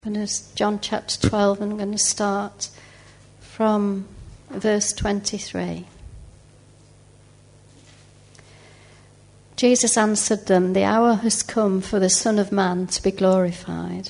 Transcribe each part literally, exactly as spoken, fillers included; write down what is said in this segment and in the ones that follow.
And it's John chapter twelve, and I'm going to start from verse twenty-three. Jesus answered them, "The hour has come for the Son of Man to be glorified.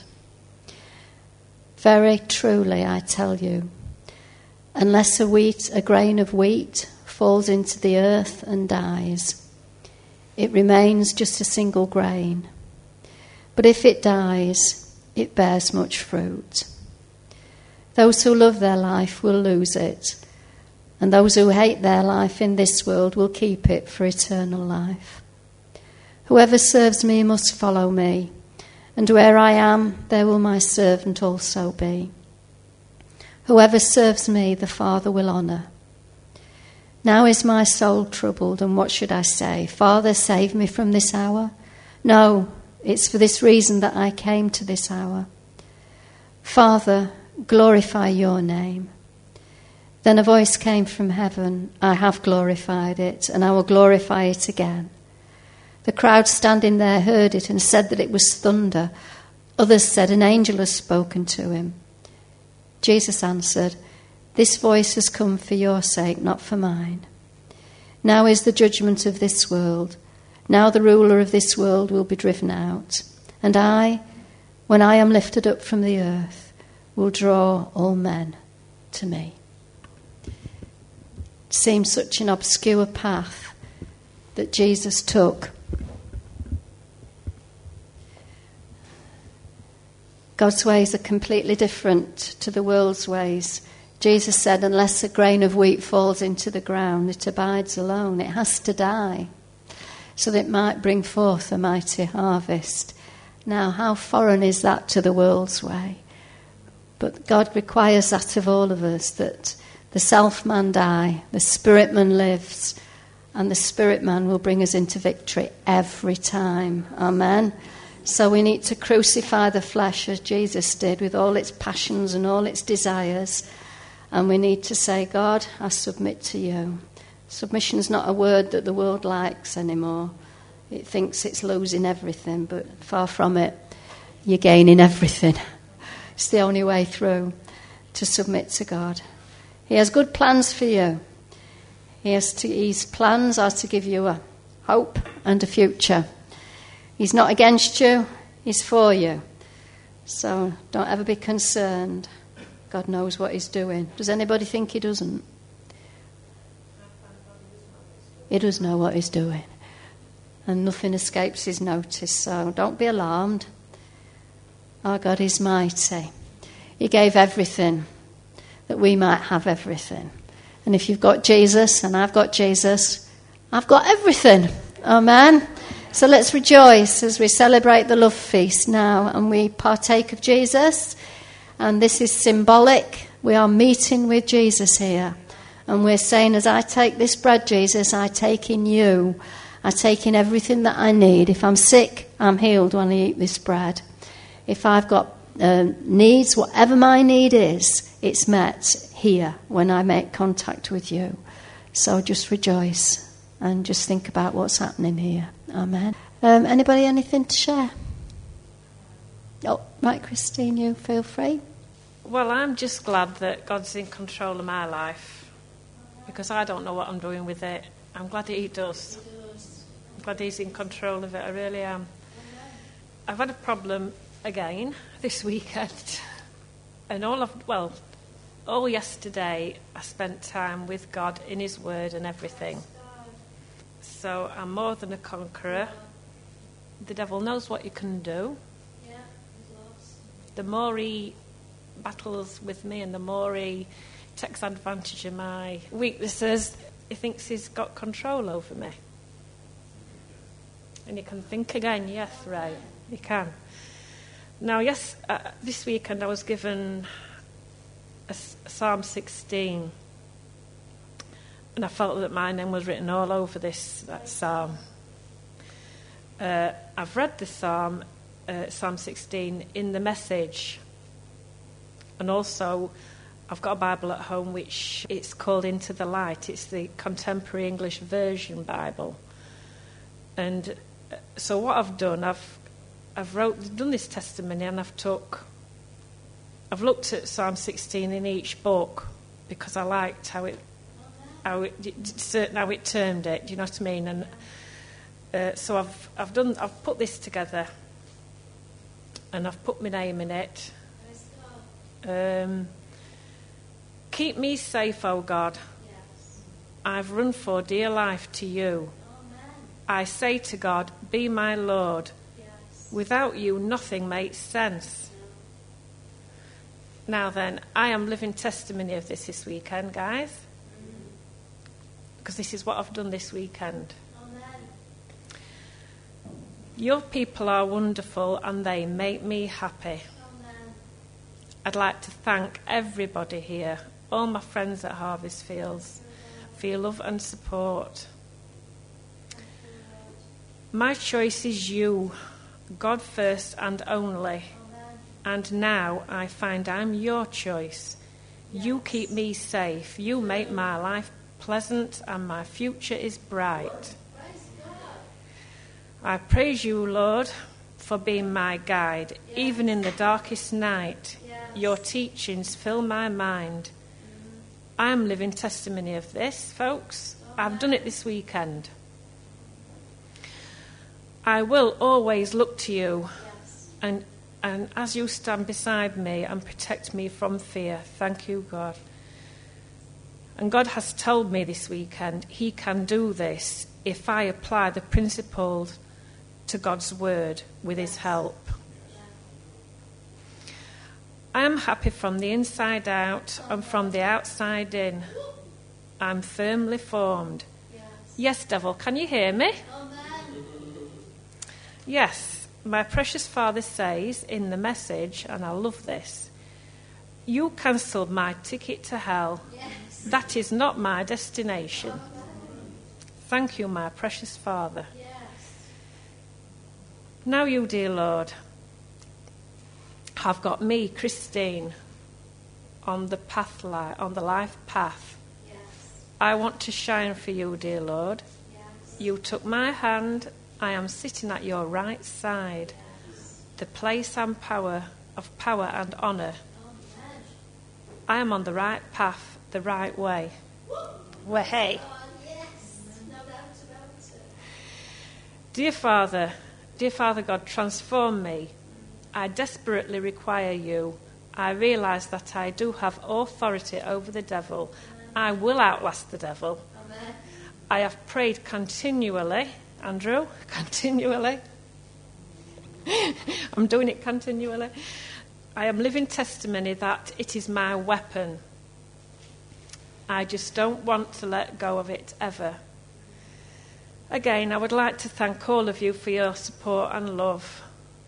Very truly I tell you, unless a wheat, a grain of wheat falls into the earth and dies, it remains just a single grain. But if it dies, it bears much fruit. Those who love their life will lose it, and those who hate their life in this world will keep it for eternal life. Whoever serves me must follow me, and where I am, there will my servant also be. Whoever serves me, the Father will honour. Now is my soul troubled, and what should I say? Father, save me from this hour? No, it's for this reason that I came to this hour. Father, glorify your name." Then a voice came from heaven, "I have glorified it, and I will glorify it again." The crowd standing there heard it and said that it was thunder. Others said an angel has spoken to him. Jesus answered, "This voice has come for your sake, not for mine. Now is the judgment of this world. Now the ruler of this world will be driven out. And I, when I am lifted up from the earth, will draw all men to me." It seems such an obscure path that Jesus took. God's ways are completely different to the world's ways. Jesus said, unless a grain of wheat falls into the ground, it abides alone. It has to die, so that it might bring forth a mighty harvest. Now, how foreign is that to the world's way? But God requires that of all of us, that the self-man die, the spirit-man lives, and the spirit-man will bring us into victory every time. Amen? So we need to crucify the flesh as Jesus did, with all its passions and all its desires, and we need to say, God, I submit to you. Submission's not a word that the world likes anymore. It thinks it's losing everything, but far from it. You're gaining everything. It's the only way through, to submit to God. He has good plans for you. He has to, his plans are to give you a hope and a future. He's not against you, he's for you. So don't ever be concerned. God knows what he's doing. Does anybody think he doesn't? He does know what he's doing, and nothing escapes his notice, so don't be alarmed. Our God is mighty. He gave everything that we might have everything. And if you've got Jesus, and I've got Jesus, I've got everything. Amen? So let's rejoice as we celebrate the love feast now, and we partake of Jesus. And this is symbolic. We are meeting with Jesus here. And we're saying, as I take this bread, Jesus, I take in you. I take in everything that I need. If I'm sick, I'm healed when I eat this bread. If I've got uh, needs, whatever my need is, it's met here when I make contact with you. So just rejoice and just think about what's happening here. Amen. Um, anybody anything to share? Oh, right, Christine, you feel free. Well, I'm just glad that God's in control of my life, because I don't know what I'm doing with it. I'm glad that he does. I'm glad he's in control of it. I really am. I've had a problem again this weekend. And all of, well, all yesterday I spent time with God in his word and everything. So I'm more than a conqueror. The devil knows what he can do. The more he battles with me and the more he takes advantage of my weaknesses, he thinks he's got control over me. And you can think again, yes, Ray, you can. Now, yes, uh, this weekend I was given a, a Psalm sixteen, and I felt that my name was written all over this, that psalm. Uh, I've read the psalm, uh, Psalm sixteen, in the Message, and also I've got a Bible at home which it's called Into the Light. It's the Contemporary English Version Bible. And so what I've done, I've I've wrote done this testimony, and I've took I've looked at Psalm sixteen in each book because I liked how it how it how it termed it. Do you know what I mean? And uh, so I've I've done I've put this together, and I've put my name in it. Um, keep me safe, O God. Yes. I've run for dear life to you. Amen. I say to God, be my Lord. Yes. Without you, nothing makes sense. No. Now then, I am living testimony of this this weekend, guys. Mm. Because this is what I've done this weekend. Amen. Your people are wonderful and they make me happy. I'd like to thank everybody here, all my friends at Harvest Fields, for your love and support. My choice is you, God first and only. And now I find I'm your choice. You keep me safe. You make my life pleasant and my future is bright. I praise you, Lord, for being my guide, even in the darkest night. Your teachings fill my mind. I am living testimony of this, folks. I've done it this weekend. I will always look to you, and and as you stand beside me and protect me from fear. Thank you, God. And God has told me this weekend he can do this if I apply the principles to God's word with his help. I am happy from the inside out and from the outside in. I'm firmly formed. Yes, yes, devil, can you hear me? Amen. Yes, my precious Father says in the message, and I love this, you cancelled my ticket to hell. Yes. That is not my destination. Amen. Thank you, my precious Father. Yes. Now you, dear Lord, have got me, Christine, on the path, li- on the life path. Yes. I want to shine for you, dear Lord. Yes. You took my hand. I am sitting at your right side, yes. The place and power of power and honour. Amen. I am on the right path, the right way. Well, hey. Yes. No doubt about it. Dear Father, dear Father God, transform me. I desperately require you. I realise that I do have authority over the devil. Amen. I will outlast the devil. Amen. I have prayed continually. Andrew, continually. I'm doing it continually. I am living testimony that it is my weapon. I just don't want to let go of it ever. Again, I would like to thank all of you for your support and love.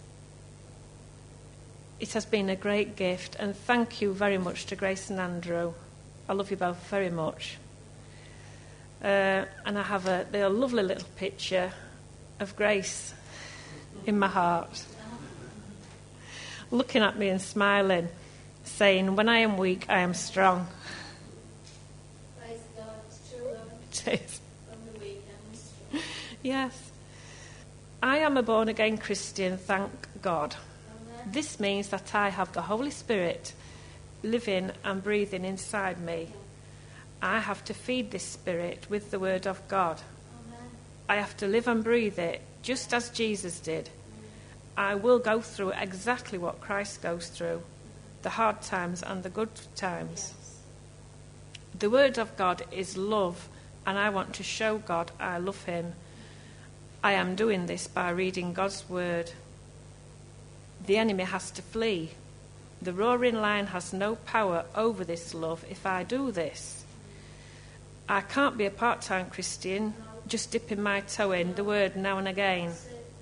It has been a great gift, and thank you very much to Grace and Andrew. I love you both very much. Uh, and I have a, a lovely little picture of Grace in my heart, looking at me and smiling, saying, when I am weak, I am strong. Praise God, it's true, love. It is. From the weak, I'm strong. Yes. I am a born-again Christian, thank God. This means that I have the Holy Spirit living and breathing inside me. I have to feed this Spirit with the Word of God. Amen. I have to live and breathe it just as Jesus did. I will go through exactly what Christ goes through, the hard times and the good times. Yes. The Word of God is love, and I want to show God I love him. I am doing this by reading God's Word. The enemy has to flee. The roaring lion has no power over this love if I do this. I can't be a part-time Christian, just dipping my toe in the word now and again.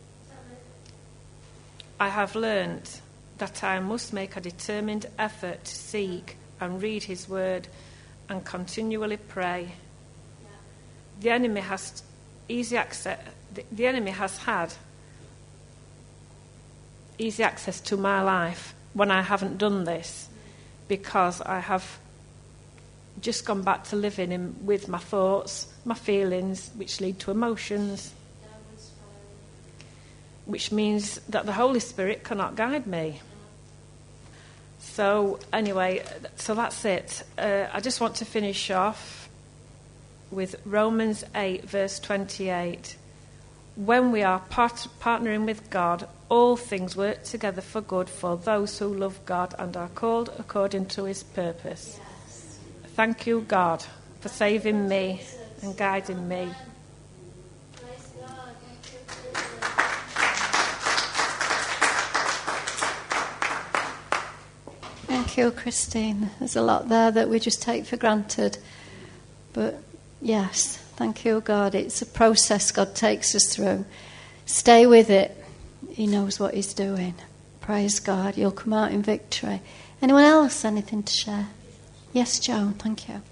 I have learnt that I must make a determined effort to seek and read his word and continually pray. The enemy has easy access. The, the enemy has had easy access to my life when I haven't done this, because I have just gone back to living in, with my thoughts, my feelings, which lead to emotions, which means that the Holy Spirit cannot guide me. So anyway, so that's it. Uh, I just want to finish off with Romans eight, verse twenty-eight. When we are part- partnering with God, all things work together for good for those who love God and are called according to his purpose. Yes. Thank you, God, for saving me and guiding me. Thank you, Christine. There's a lot there that we just take for granted. But yes, thank you, God. It's a process God takes us through. Stay with it. He knows what he's doing. Praise God. You'll come out in victory. Anyone else? Anything to share? Yes, Joan. Thank you.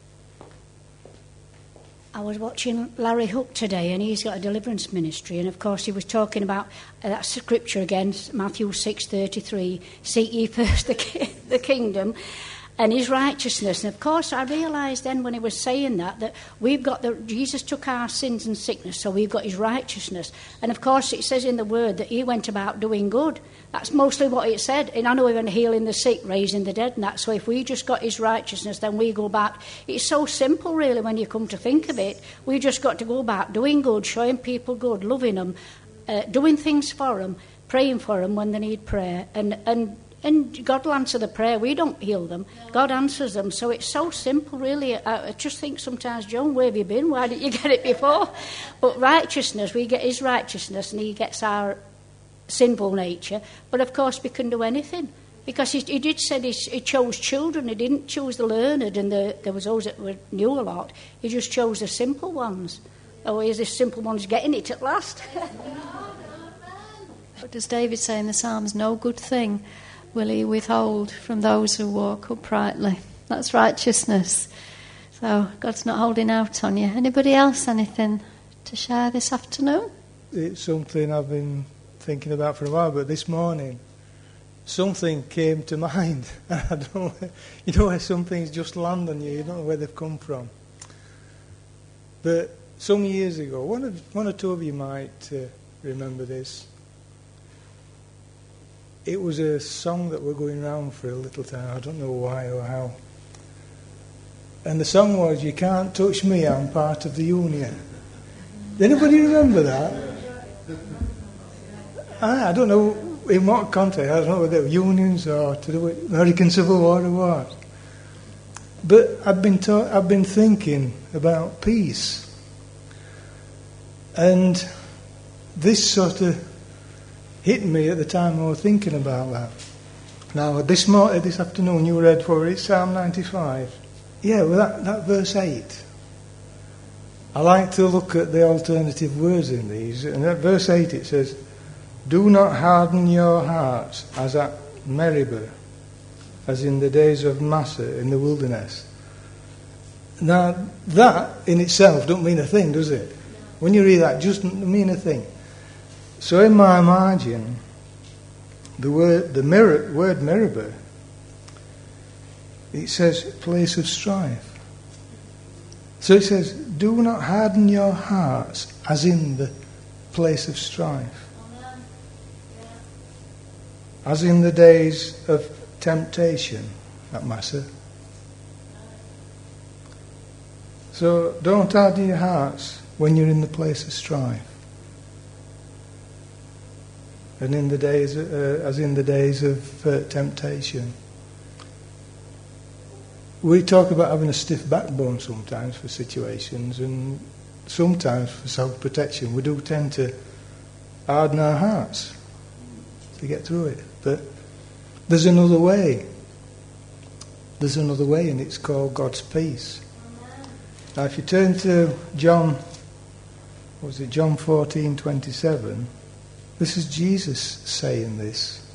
I was watching Larry Hook today, and he's got a deliverance ministry, and of course he was talking about uh, that scripture again, Matthew six thirty-three, seek ye first the, ki- the kingdom and his righteousness. And of course I realised then when he was saying that, that we've got the, Jesus took our sins and sickness, so we've got his righteousness. And of course it says in the word that he went about doing good. That's mostly what it said. And I know even healing the sick, raising the dead and that. So if we just got his righteousness, then we go back. It's so simple really when you come to think of it. We just got to go back doing good, showing people good, loving them, uh, doing things for them, praying for them when they need prayer. And, and And God will answer the prayer. We don't heal them. God answers them. So it's so simple, really. I, I just think sometimes, Joan, where have you been? Why didn't you get it before? But righteousness, we get his righteousness and he gets our sinful nature. But, of course, we can do anything. Because he, he did say he, he chose children. He didn't choose the learned and the, there was those that were, knew a lot. He just chose the simple ones. Oh, here's this simple one's getting it at last. But does David say in the Psalms, no good thing will he withhold from those who walk uprightly? That's righteousness. So God's not holding out on you. Anybody else anything to share this afternoon? It's something I've been thinking about for a while, but this morning something came to mind. I don't know where, you know where some things just land on you, you don't know where they've come from. But some years ago, one, of, one or two of you might uh, remember this. It was a song that were going around for a little time. I don't know why or how. And the song was, "You can't touch me, I'm part of the union." Did anybody remember that? I, I don't know in what context. I don't know whether it was unions or to do with American Civil War or what. But I've been ta- I've been thinking about peace. And this sort of hit me at the time I was thinking about that. Now, this morning, this afternoon, you read for it Psalm ninety-five. Yeah, well, that, that verse eight. I like to look at the alternative words in these. And at verse eight it says, "Do not harden your hearts as at Meribah, as in the days of Massa in the wilderness." Now, that in itself don't mean a thing, does it? When you read that, it doesn't mean a thing. So in my margin, the word the mir- word Meribah, it says place of strife. So it says, do not harden your hearts as in the place of strife. As in the days of temptation at Massa. So don't harden your hearts when you're in the place of strife. And in the days, uh, as in the days of uh, temptation. We talk about having a stiff backbone sometimes for situations, and sometimes for self-protection we do tend to harden our hearts to get through it. But there's another way. There's another way, and it's called God's peace. Now, if you turn to John, what was it, John fourteen twenty-seven. This is Jesus saying this.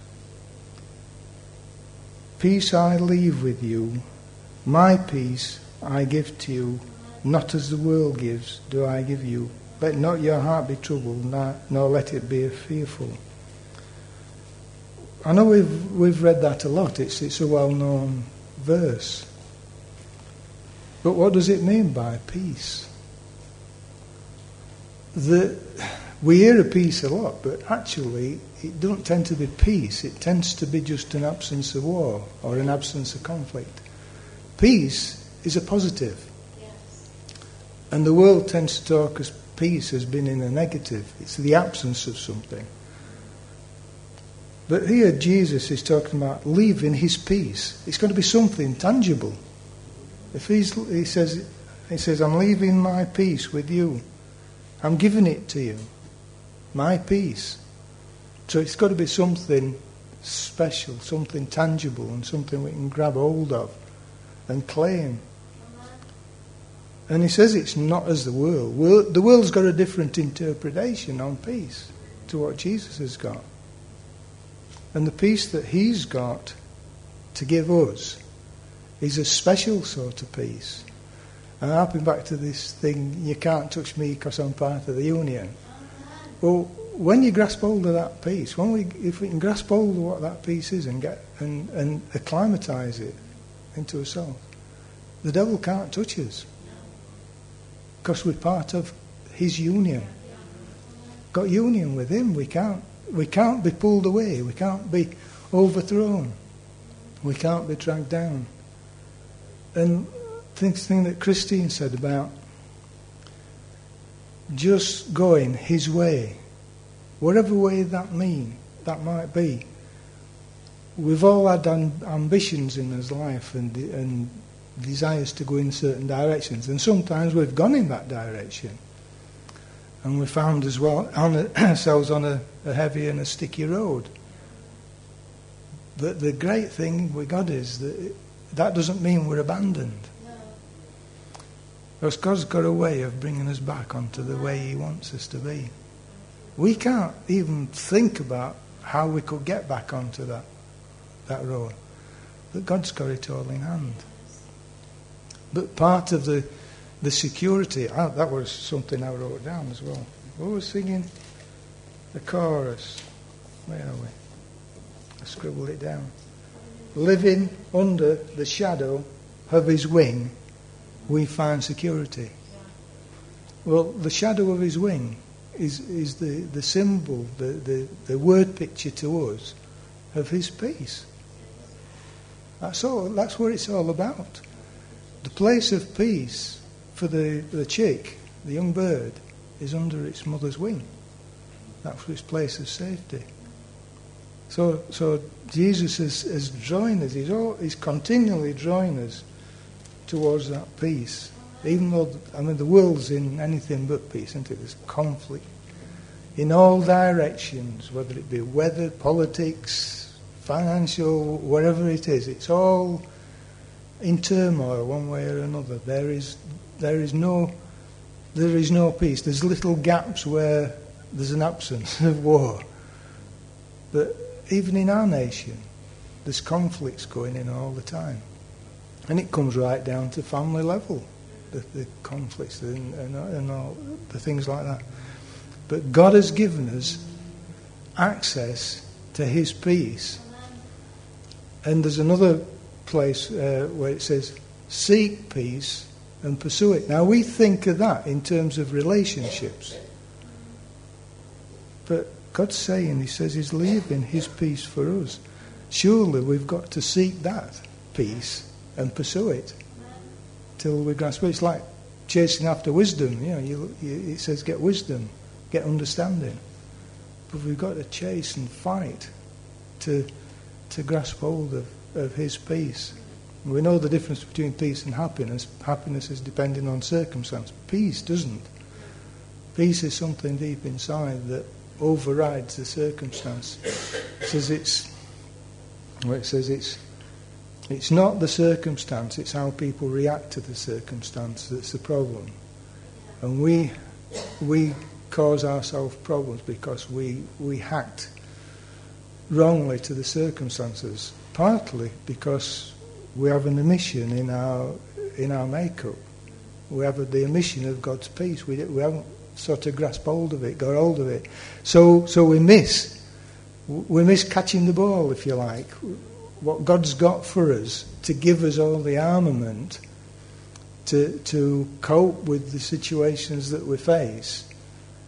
"Peace I leave with you, my peace I give to you, not as the world gives do I give you. Let not your heart be troubled, nor let it be fearful." I know we've we've read that a lot. It's it's a well-known verse. But what does it mean by peace? The we hear of peace a lot, but actually it doesn't tend to be peace. It tends to be just an absence of war or an absence of conflict. Peace is a positive. Yes. And the world tends to talk as peace as being in a negative. It's the absence of something. But here Jesus is talking about leaving his peace. It's going to be something tangible. If he's, he says, he says, I'm leaving my peace with you. I'm giving it to you. My peace. So it's got to be something special, something tangible, and something we can grab hold of and claim. And he says it's not as the world. The world's got a different interpretation on peace to what Jesus has got. And the peace that he's got to give us is a special sort of peace. And harping back to this thing, you can't touch me because I'm part of the union. Well, when you grasp hold of that peace, when we, if we can grasp hold of what that peace is and get and, and acclimatise it into ourselves, the devil can't touch us because we're part of his union. Got union with him. We can't. We can't be pulled away. We can't be overthrown. We can't be dragged down. And this thing that Christine said about just going his way, whatever way that mean, that might be. We've all had amb- ambitions in this life and, and desires to go in certain directions, and sometimes we've gone in that direction. And we found as well on a, ourselves on a, a heavy and a sticky road. But the great thing with God is that it, that doesn't mean we're abandoned. Because God's got a way of bringing us back onto the way he wants us to be. We can't even think about how we could get back onto that, that road. But God's got it all in hand. But part of the The security, I, that was something I wrote down as well. We were singing the chorus. Where are we? I scribbled it down. Living under the shadow of his wing, we find security. Well, the shadow of his wing is, is the, the symbol, the, the, the word picture to us of his peace. That's all. That's what it's all about. The place of peace for the, the chick, the young bird, is under its mother's wing. That's its place of safety. So so Jesus is, is drawing us, he's, all, he's continually drawing us towards that peace. Even though, I mean, the world's in anything but peace, isn't it? There's conflict in all directions, whether it be weather, politics, financial, whatever it is. It's all in turmoil one way or another. There is There is no, there is no peace. There's little gaps where there's an absence of war. But even in our nation, there's conflicts going in all the time. And it comes right down to family level, the, the conflicts and, and, and all the things like that. But God has given us access to his peace. And there's another place uh, where it says, seek peace and pursue it. Now we think of that in terms of relationships. But God's saying, he says he's leaving his peace for us. Surely we've got to seek that peace and pursue it till we grasp it. It's like chasing after wisdom. You know, you, you, it says get wisdom, get understanding. But we've got to chase and fight to to grasp hold of, of his peace. We know the difference between peace and happiness. Happiness is depending on circumstance. Peace doesn't. Peace is something deep inside that overrides the circumstance. It says it's, well, it says it's, it's not the circumstance, it's how people react to the circumstance that's the problem. And we we cause ourselves problems because we, we act wrongly to the circumstances, partly because we have an omission in our in our makeup. We have the omission of God's peace. We we haven't sort of grasped hold of it, got hold of it. So so we miss we miss catching the ball, if you like. What God's got for us to give us all the armament to to cope with the situations that we face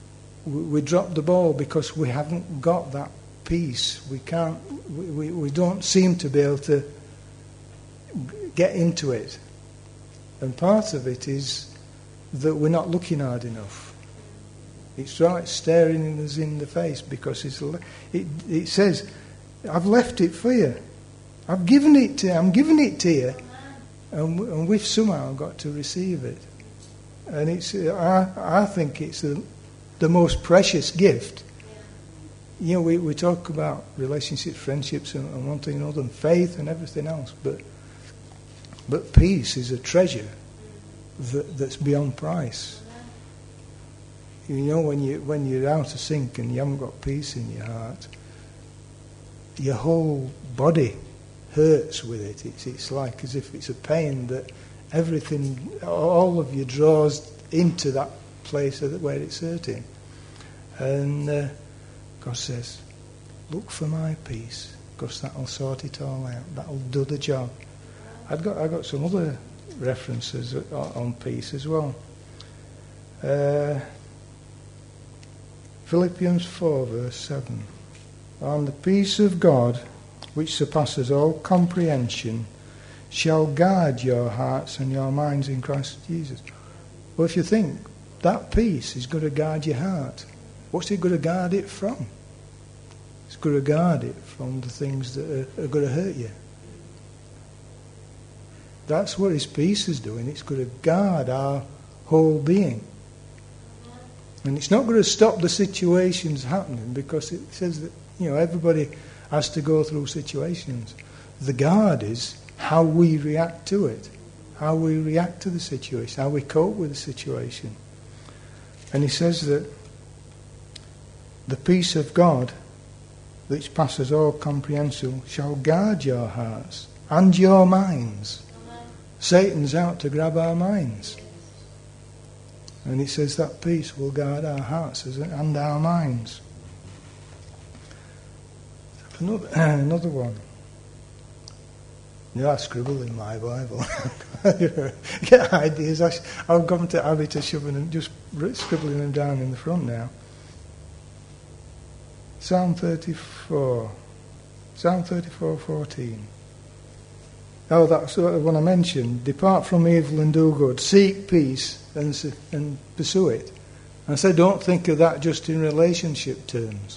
we, we drop the ball because we haven't got that peace. We can't. We, we, we don't seem to be able to get into it. And part of it is that we're not looking hard enough. It's right staring us in the face because it's, it, it says, I've left it for you. I've given it to you. I'm giving it to you. And, and we've somehow got to receive it. And it's, I, I think it's the, the most precious gift. You know, we, we talk about relationships, friendships, and, and one thing and another, and faith and everything else. But but peace is a treasure that, that's beyond price. You know, when you when you're out of sync and you haven't got peace in your heart, your whole body hurts with it. It's it's like as if it's a pain that everything, all of you draws into that place where it's hurting. And uh, God says, look for my peace, because that'll sort it all out. That'll do the job. I've got I've got some other references on peace as well. Uh, Philippians four verse seven. And the peace of God, which surpasses all comprehension, shall guard your hearts and your minds in Christ Jesus. Well, if you think that peace is going to guard your heart, what's it going to guard it from? It's going to guard it from the things that are, are going to hurt you. That's what His peace is doing. It's going to guard our whole being. And it's not going to stop the situations happening, because it says that, you know, everybody has to go through situations. The guard is how we react to it, how we react to the situation, how we cope with the situation. And he says that the peace of God, which passes all comprehension, shall guard your hearts and your minds. Satan's out to grab our minds. And he says that peace will guard our hearts and our minds. Another, another one. Yeah, I scribble in my Bible. Get ideas. I, I've gone to habit of shoving them, just scribbling them down in the front now. Psalm thirty-four. Psalm thirty-four fourteen. Oh, that's the one I mentioned. Depart from evil and do good. Seek peace and, and pursue it. And I said, don't think of that just in relationship terms.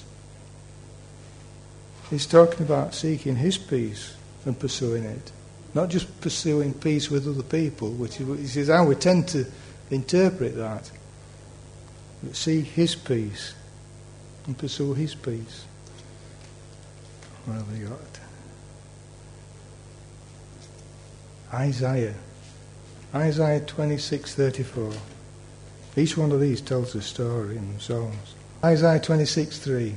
He's talking about seeking His peace and pursuing it. Not just pursuing peace with other people, which is, is how we tend to interpret that. But seek His peace and pursue His peace. What have we got? Isaiah. Isaiah twenty-six thirty-four. Each one of these tells a story in themselves. Isaiah twenty-six three.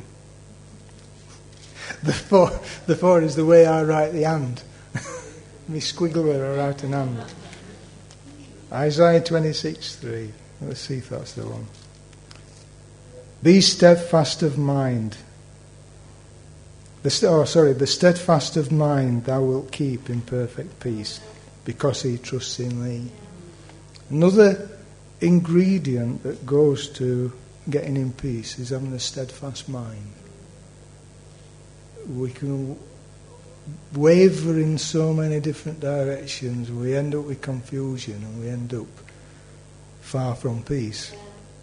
The four, the four is the way I write the hand. Me squiggle where I write an hand. Isaiah twenty-six three. Let's see if that's the one. Be steadfast of mind. The, oh, sorry. The steadfast of mind thou wilt keep in perfect peace, because he trusts in thee. Another ingredient that goes to getting in peace is having a steadfast mind. We can waver in so many different directions. We end up with confusion and we end up far from peace.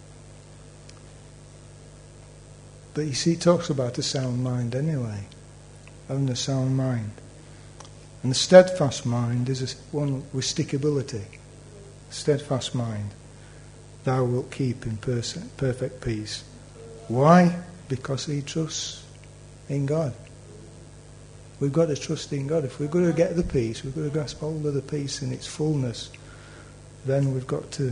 But you see, it talks about a sound mind anyway. Having a sound mind. And the steadfast mind is a one with stickability. Steadfast mind thou wilt keep in pers- perfect peace. Why? Because he trusts in God. We've got to trust in God. If we're going to get the peace, we've got to grasp hold of the peace in its fullness, then we've got to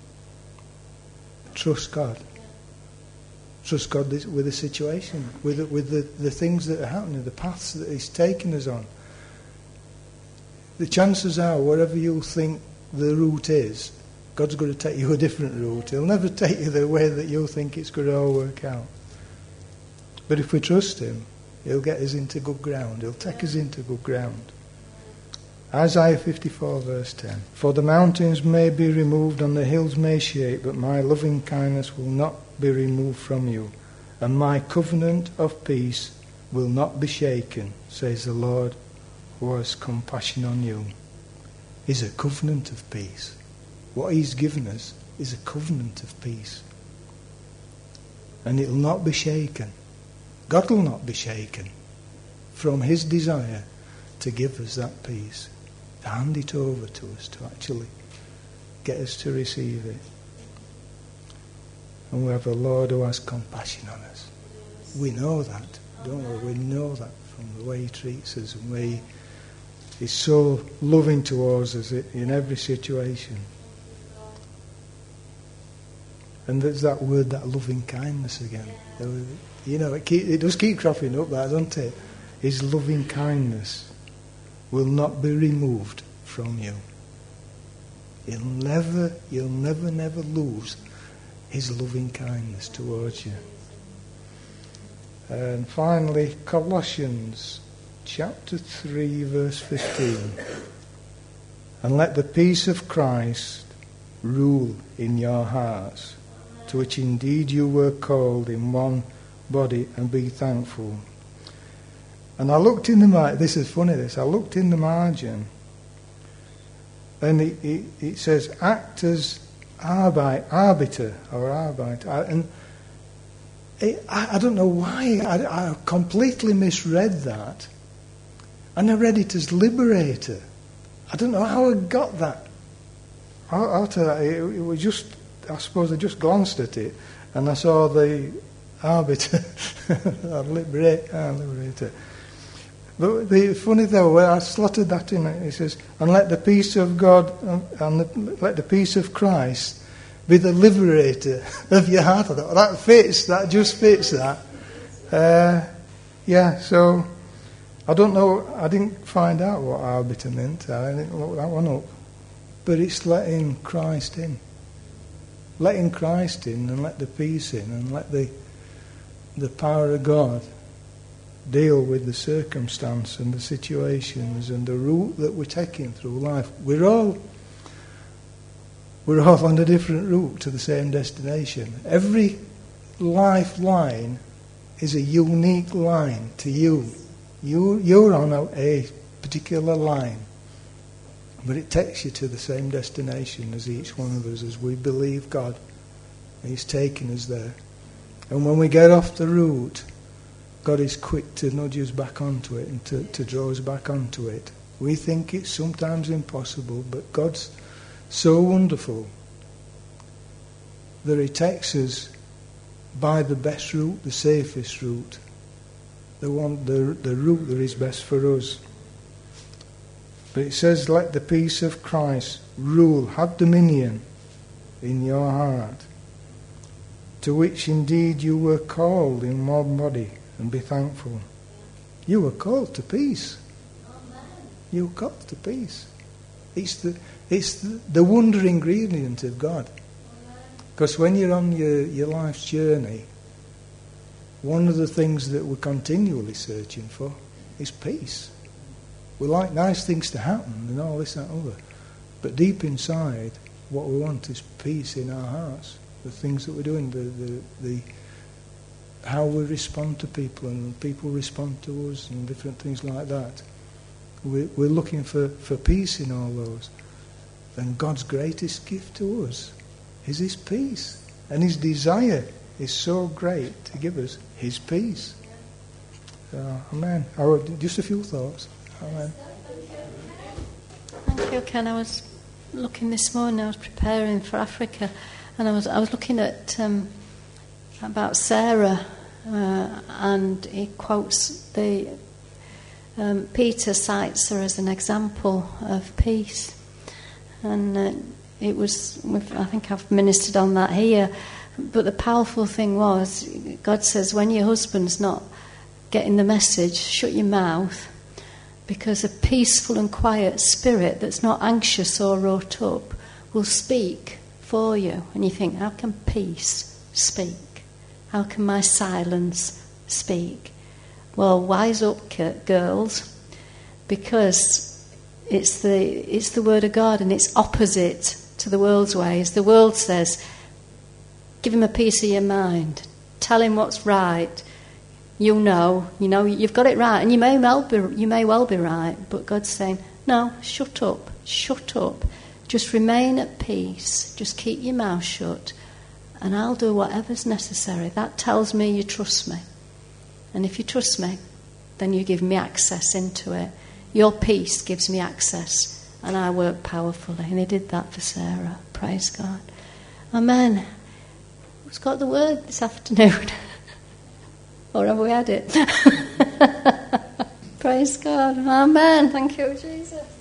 trust God. Trust God with the situation, with the, with the, the things that are happening, the paths that He's taking us on. The chances are, whatever you think the route is, God's going to take you a different route. He'll never take you the way that you think it's going to all work out. But if we trust Him, He'll get us into good ground. He'll take us into good ground. Isaiah fifty-four verse ten. For the mountains may be removed and the hills may shake, but my loving kindness will not be removed from you, and my covenant of peace will not be shaken, says the Lord who has compassion on you. Is a covenant of peace. What he's given us is a covenant of peace. And it will not be shaken. God will not be shaken from his desire to give us that peace, to hand it over to us, to actually get us to receive it. And we have a Lord who has compassion on us. We know that, don't we? We know that from the way he treats us and the way he is so loving towards us in every situation. And there's that word, that loving kindness again. You know, it, keep, it does keep cropping up, that, doesn't it? His loving kindness will not be removed from you. You'll never, you'll never, never lose his loving kindness towards you. And finally, Colossians chapter three, verse fifteen. And let the peace of Christ rule in your hearts, to which indeed you were called in one body, and be thankful. And I looked in the margin, this is funny this, I looked in the margin, and it, it, it says, act as arbeit, arbiter, or arbeit, and it, I, I don't know why, I, I completely misread that, and I read it as liberator. I don't know how I got that. I'll, I'll tell you, it, it was just, I suppose I just glanced at it, and I saw the arbiter, liberate, ah, liberator. But the funny though, when I slotted that in, it says, and let the peace of God and the, let the peace of Christ be the liberator of your heart. I thought, that fits, that just fits that. Uh, yeah, so I don't know, I didn't find out what arbiter meant. I didn't look that one up. But it's letting Christ in. Letting Christ in and let the peace in and let the the power of God deal with the circumstance and the situations and the route that we're taking through life. We're all we're all on a different route to the same destination. Every lifeline is a unique line to you. You you're on a, a particular line, but it takes you to the same destination as each one of us, as we believe God. He's taking us there. And when we get off the route, God is quick to nudge us back onto it and to, to draw us back onto it. We think it's sometimes impossible, but God's so wonderful that he takes us by the best route, the safest route, the one, the, the route that is best for us. But it says, let the peace of Christ rule, have dominion in your heart, to which indeed you were called in one body, and be thankful. You were called to peace. You were called to peace. It's the it's the, the wonder ingredient of God. Because when you're on your, your life's journey, one of the things that we're continually searching for is peace. We like nice things to happen and all this and that other. But deep inside, what we want is peace in our hearts. The things that we're doing, the, the, the how we respond to people and people respond to us and different things like that. We're, we're looking for, for peace in all those. And God's greatest gift to us is his peace. And his desire is so great to give us his peace. So, amen. Oh, just a few thoughts. Amen. Thank you, Ken. I was looking this morning, I was preparing for Africa, and I was I was looking at um, about Sarah, uh, and he quotes the um, Peter cites her as an example of peace, and uh, it was I think I've ministered on that here, but the powerful thing was God says when your husband's not getting the message, shut your mouth, because a peaceful and quiet spirit that's not anxious or wrought up will speak for you. And you think, how can peace speak? How can my silence speak? Well, wise up, girls, because It's the, it's the word of God, and it's opposite to the world's ways. The world says, give him a piece of your mind. Tell him what's right. You'll know. You know, you've got it right. And you may well be, you may well be right. But God's saying, no, shut up. Shut up. Just remain at peace. Just keep your mouth shut. And I'll do whatever's necessary. That tells me you trust me. And if you trust me, then you give me access into it. Your peace gives me access, and I work powerfully. And he did that for Sarah. Praise God. Amen. Who's got the word this afternoon? Or have we had it? Praise God. Amen. Thank you, Jesus.